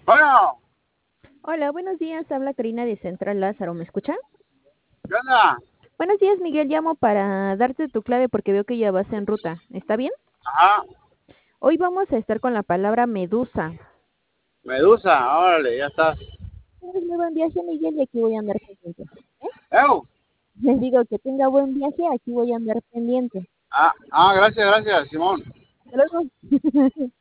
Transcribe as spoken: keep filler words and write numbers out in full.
Bueno, Hola, buenos días. Habla Karina de Central Lázaro. ¿Me escuchan? ¿qué onda? Buenos días, Miguel. Llamo para darte tu clave porque veo que ya vas en ruta. ¿Está bien? Ajá, Hoy vamos a estar con la palabra medusa. Medusa, órale, ya estás. Tengas muy buen viaje, Miguel, y aquí voy a andar pendiente. ¿Eh? ¡Ew! Les digo que tenga buen viaje, aquí voy a andar pendiente. Ah, ah, gracias, gracias, Simón. Hasta luego.